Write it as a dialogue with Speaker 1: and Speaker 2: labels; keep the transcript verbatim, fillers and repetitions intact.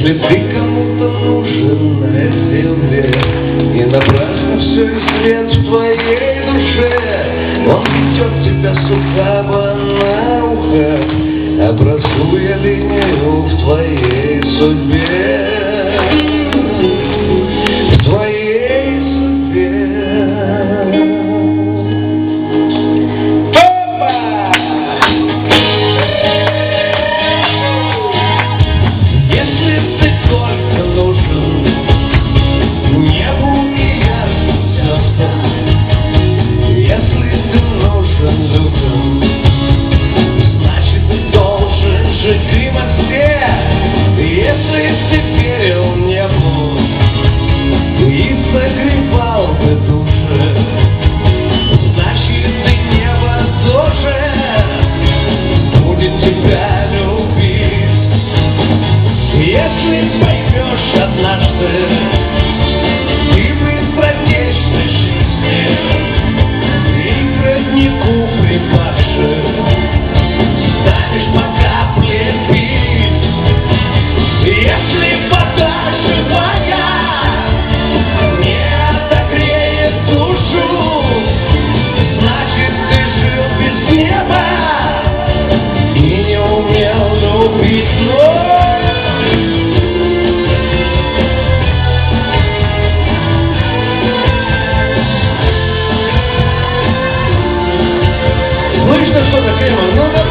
Speaker 1: Если ты кому-то нужен на земле, не напрасно все и свет в твоей душе. Он ведет тебя с ухаба на ухо, образуя линию в твоей судьбе. В твоей судьбе. Опа! Если ты только нужен небу и ясным звездам, если ты нужен людям, значит ты должен жить им от всех. Если ты верил небу и согревал бы души, значит ты небо тоже будет тебя любить. Если поймешь однажды ты в быстротечной жизни и к роднику припавших станешь по капле пить. Если вода живая не отогреет душу, значит ты жил без неба и не умел любить. Ну и что, что такое? Ну да.